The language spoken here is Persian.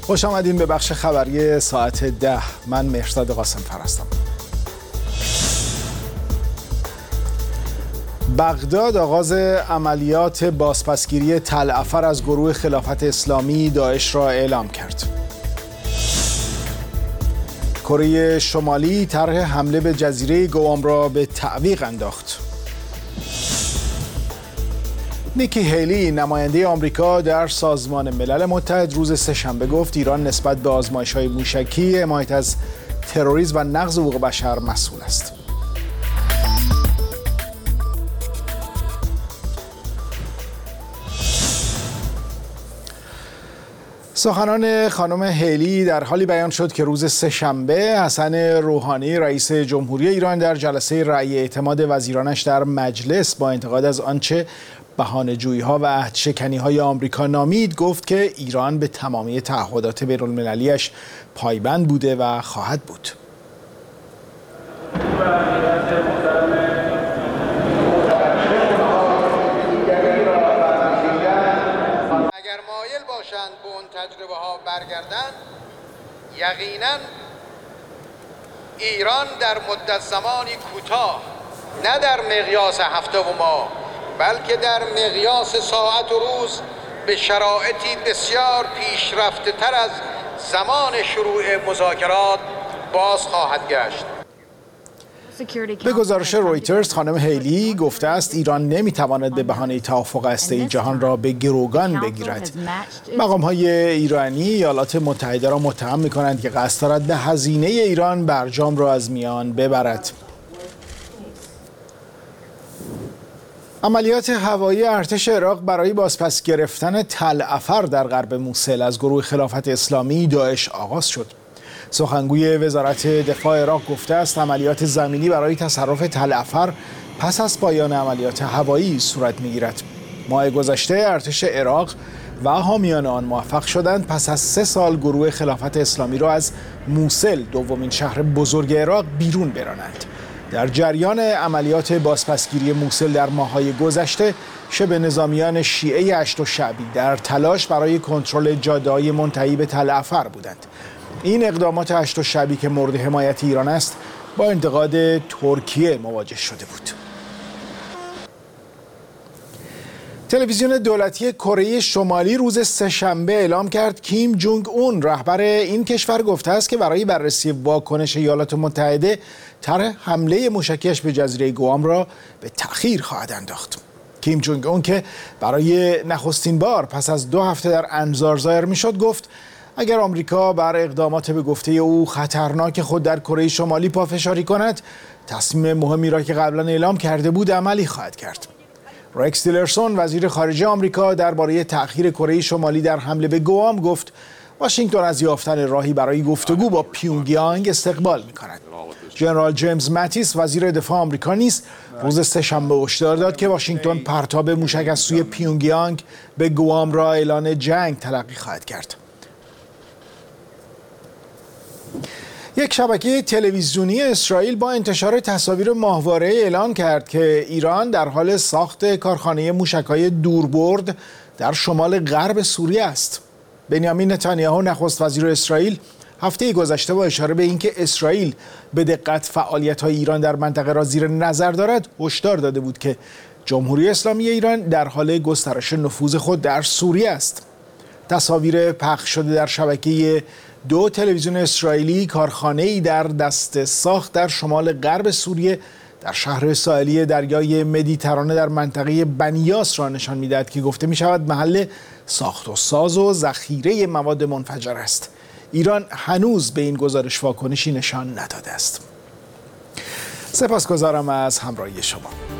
خوش آمدین به بخش خبری ساعت 10. من مهرزاد قاسم‌فر هستم. بغداد آغاز عملیات بازپسگیری تل افر از گروه خلافت اسلامی داعش را اعلام کرد. کره شمالی طرح حمله به جزیره گوام را به تعویق انداخت. نیکی هیلی نماینده آمریکا در سازمان ملل متحد روز سه‌شنبه گفت ایران نسبت به آزمایش‌های موشکی حمایت از تروریسم و نقض حقوق بشر مسئول است. سخنان خانم هیلی در حالی بیان شد که روز سه‌شنبه حسن روحانی رئیس جمهوری ایران در جلسه رأی اعتماد وزیرانش در مجلس با انتقاد از آنچه بهانه‌جویی‌ها و عهدشکنی‌های آمریکا نامید گفت که ایران به تمامی تعهدات بین‌المللی‌اش پایبند بوده و خواهد بود. اگر مایل باشند به اون تجربه ها برگردن، یقینا ایران در مدت زمانی کوتاه، نه در مقیاس هفته و ماه، بلکه در مقیاس ساعت و روز به شرایطی بسیار پیشرفته تر از زمان شروع مذاکرات باز خواهد گشت. به گزارش رویترز خانم هیلی گفته است ایران نمیتواند به بهانه توافق هسته‌ای جهان را به گروگان بگیرد. مقام‌های ایرانی ایالات متحده را متهم می‌کنند که قصد دارد به هزینه ایران برجام را از میان ببرد. عملیات هوایی ارتش عراق برای بازپس گرفتن تل افر در غرب موصل از گروه خلافت اسلامی داعش آغاز شد. سخنگوی وزارت دفاع عراق گفته است عملیات زمینی برای تصرف تل افر پس از پایان عملیات هوایی صورت می‌گیرد. ماه گذشته ارتش عراق و حامیان آن موفق شدند پس از 3 سال گروه خلافت اسلامی را از موصل، دومین شهر بزرگ عراق، بیرون برانند. در جریان عملیات بازپسگیری موصل در ماه‌های گذشته، شبه نظامیان شیعه اشت و شعبی در تلاش برای کنترل جاده‌های منتهی به تل افر بودند. این اقدامات اشت و شعبی که مورد حمایت ایران است، با انتقاد ترکیه مواجه شده بود. تلویزیون دولتی کره شمالی روز سه‌شنبه اعلام کرد کیم جونگ اون رهبر این کشور گفته است که برای بررسی واکنش ایالات متحده طرح حمله موشکیش به جزیره گوام را به تأخیر خواهد انداخت. کیم جونگ اون که برای نخستین بار پس از 2 هفته در انظار ظاهر میشد گفت اگر آمریکا بر اقدامات به گفته او خطرناک خود در کره شمالی پافشاری کند، تصمیم مهمی را که قبلا اعلام کرده بود عملی خواهد کرد. رکس تیلرسون وزیر خارجه آمریکا درباره تأخیر کره شمالی در حمله به گوام گفت واشنگتن از یافتن راهی برای گفتگو با پیونگیانگ استقبال می‌کند. ژنرال جیمز ماتیس وزیر دفاع آمریکا نیز روز سه‌شنبه هشدار داد که واشنگتن پرتاب موشک از سوی پیونگیانگ به گوام را اعلان جنگ تلقی خواهد کرد. یک شبکه تلویزیونی اسرائیل با انتشار تصاویر ماهواره اعلام کرد که ایران در حال ساخت کارخانه موشک‌های دوربرد در شمال غرب سوریه است. بنیامین نتانیاهو نخست وزیر اسرائیل هفته گذشته با اشاره به اینکه اسرائیل به دقت فعالیت‌های ایران در منطقه را زیر نظر دارد، هشدار داده بود که جمهوری اسلامی ایران در حال گسترش نفوذ خود در سوریه است. تصاویر پخش شده در شبکه 2 تلویزیون اسرائیلی کارخانه‌ای در دست ساخت در شمال غرب سوریه در شهر ساحلی دریای مدیترانه در منطقه بنیاس را نشان می‌دهد که گفته می‌شود محل ساخت و ساز و ذخیره مواد منفجر است. ایران هنوز به این گزارش واکنشی نشان نداده است. سپاسگزارم از همراهی شما.